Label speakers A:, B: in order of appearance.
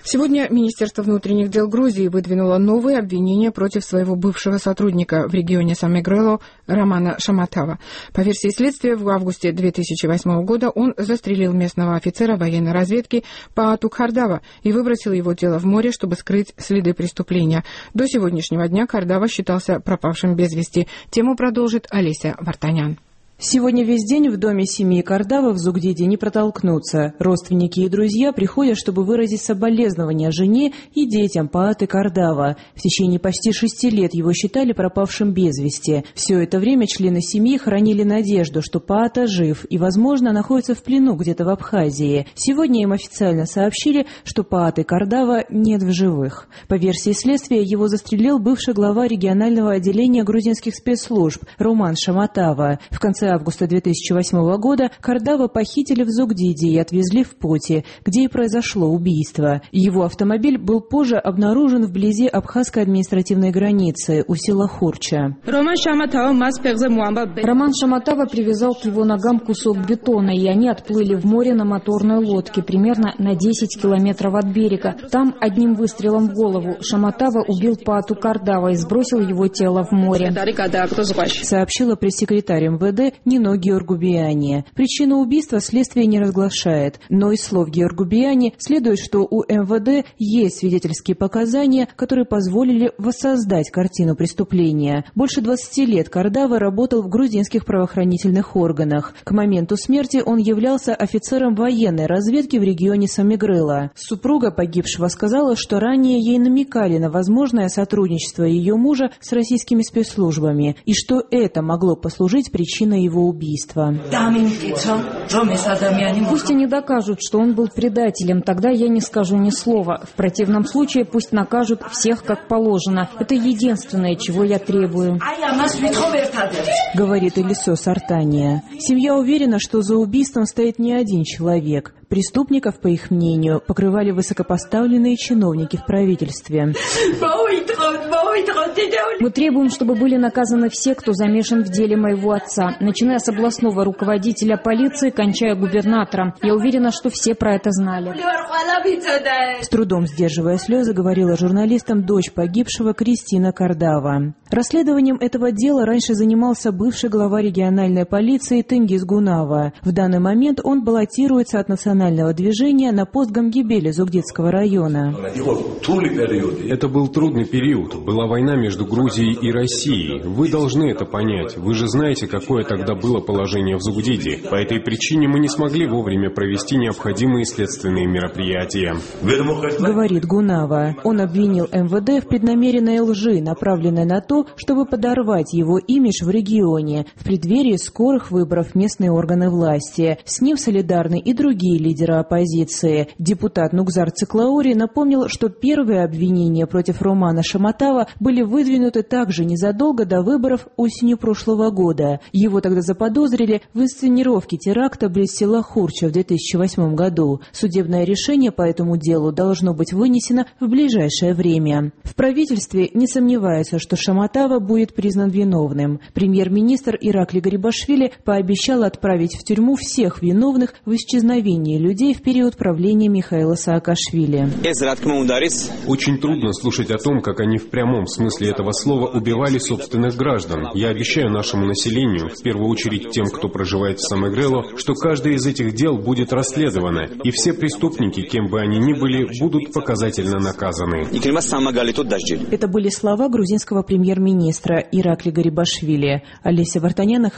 A: Сегодня Министерство внутренних дел Грузии выдвинуло новые обвинения против своего бывшего сотрудника в регионе Самегрело Романа Шаматава. По версии следствия, в августе 2008 года он застрелил местного офицера военной разведки Паату Кардава и выбросил его тело в море, чтобы скрыть следы преступления. До сегодняшнего дня Кардава считался пропавшим без вести. Тему продолжит Олеся Вартанян.
B: Сегодня весь день в доме семьи Кардава в Зугдиде не протолкнуться. Родственники и друзья приходят, чтобы выразить соболезнования жене и детям Пааты Кардава. В течение почти 6 лет его считали пропавшим без вести. Все это время члены семьи хранили надежду, что Паата жив и, возможно, находится в плену где-то в Абхазии. Сегодня им официально сообщили, что Пааты Кардава нет в живых. По версии следствия, его застрелил бывший глава регионального отделения грузинских спецслужб Роман Шаматава. В конце августа 2008 года Кардава похитили в Зугдиде и отвезли в Поти, где и произошло убийство. Его автомобиль был позже обнаружен вблизи абхазской административной границы у села Хурча.
C: Роман Шаматава привязал к его ногам кусок бетона, и они отплыли в море на моторной лодке, примерно на 10 километров от берега. Там одним выстрелом в голову Шаматава убил Паату Кардава и сбросил его тело в море,
B: сообщила пресс-секретарь МВД Нино Георгубиани. Причину убийства следствие не разглашает, но из слов Георгубиани следует, что у МВД есть свидетельские показания, которые позволили воссоздать картину преступления. Больше 20 лет Кардава работал в грузинских правоохранительных органах. К моменту смерти он являлся офицером военной разведки в регионе Самегрело. Супруга погибшего сказала, что ранее ей намекали на возможное сотрудничество ее мужа с российскими спецслужбами, и что это могло послужить причиной его убийства.
C: Пусть они докажут, что он был предателем, тогда я не скажу ни слова. В противном случае пусть накажут всех как положено. Это единственное, чего я требую,
B: говорит Элисо Сартания. Семья уверена, что за убийством стоит не один человек. Преступников, по их мнению, покрывали высокопоставленные чиновники в правительстве.
C: Мы требуем, чтобы были наказаны все, кто замешан в деле моего отца, начиная с областного руководителя полиции, кончая губернатором. Я уверена, что все про это знали.
B: С трудом сдерживая слезы, говорила журналистам дочь погибшего Кристина Кардава. Расследованием этого дела раньше занимался бывший глава региональной полиции Тенгиз Гунава. В данный момент он баллотируется от национального движения на пост Гамгибели Зугдидского района.
D: Это был трудный период. Была война между Грузией и Россией. Вы должны это понять. Вы же знаете, какое тогда было положение в Зугдиде. По этой причине мы не смогли вовремя провести необходимые следственные мероприятия,
B: говорит Гунава. Он обвинил МВД в преднамеренной лжи, направленной на то, чтобы подорвать его имидж в регионе в преддверии скорых выборов в местные органы власти. С ним солидарны и другие лидеры оппозиции. Депутат Нугзар Циклаури напомнил, что первые обвинения против Романа Шаматава были выдвинуты также незадолго до выборов осенью прошлого года. Его тогда заподозрили в инсценировке теракта близ села Хурча в 2008 году. Судебное решение по этому делу должно быть вынесено в ближайшее время. В правительстве не сомневаются, что Шаматава будет признан виновным. Премьер-министр Иракли Гарибашвили пообещал отправить в тюрьму всех виновных в исчезновении людей в период правления Михаила Саакашвили.
D: Очень трудно слушать о том, как они в прямом смысле этого слова убивали собственных граждан. Я обещаю нашему населению, в первую очередь тем, кто проживает в Самегрело, что каждое из этих дел будет расследовано, и все преступники, кем бы они ни были, будут показательно наказаны.
B: Это были слова грузинского премьер-министра Иракли Гарибашвили. Олеся Вартанян,